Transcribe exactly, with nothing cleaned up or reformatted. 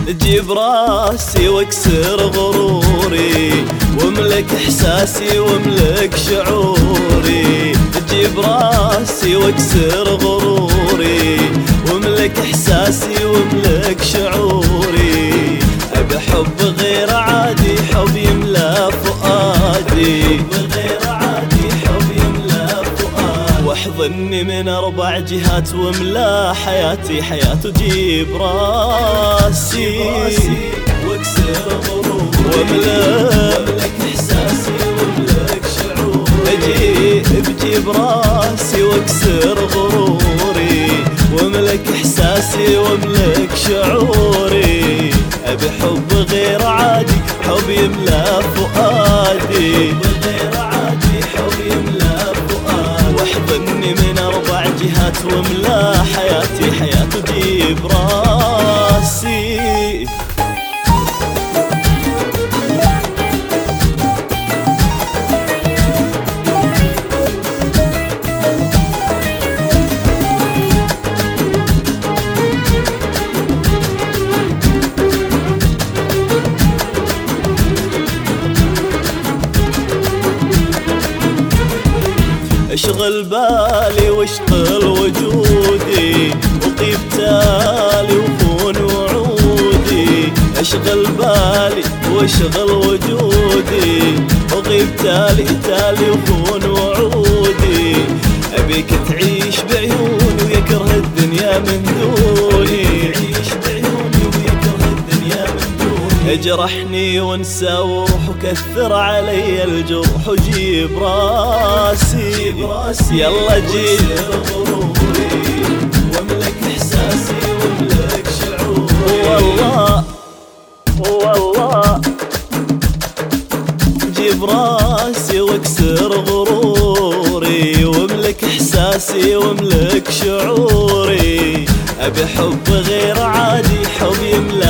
جيب راسي واكسر غروري واملك احساسي واملك شعوري. جيب راسي واكسر غروري واملك احساسي واملك شعوري. ابي حب غير عادي، حب يملا فؤادي، غير عادي حب يملا فؤادي. واحضني من اربع جهات واملا حياتي حياتي. جيب راسي واكسر غروري واملك احساسي واملك شعوري. بجيب راسي واكسر غروري واملك احساسي واملك شعوري. ابي حب غير عادي، حب يملا فؤادي، غير عادي حب يملا فؤادي. واحضني من اربع جهات واملا حياتي حياتي. جيب راسي اشغل بالي واشغل وجودي وطيب تالي وخون وعودي. اشغل بالي واشغل وجودي وغيب تالي تالي وخون وعودي. ابيك تعيش بعيوني ويكره الدنيا من دوني، تعيش بعيوني ويكره الدنيا من دوني. اجرحني وانسى وروح وكثر علي الجروح. وجيب راسي يلا جيب غروري واملك احساسي واملك شعوري. والله والله جيب راسي واكسر غروري واملك احساسي واملك شعوري. ابي حب غير عادي، حب يملى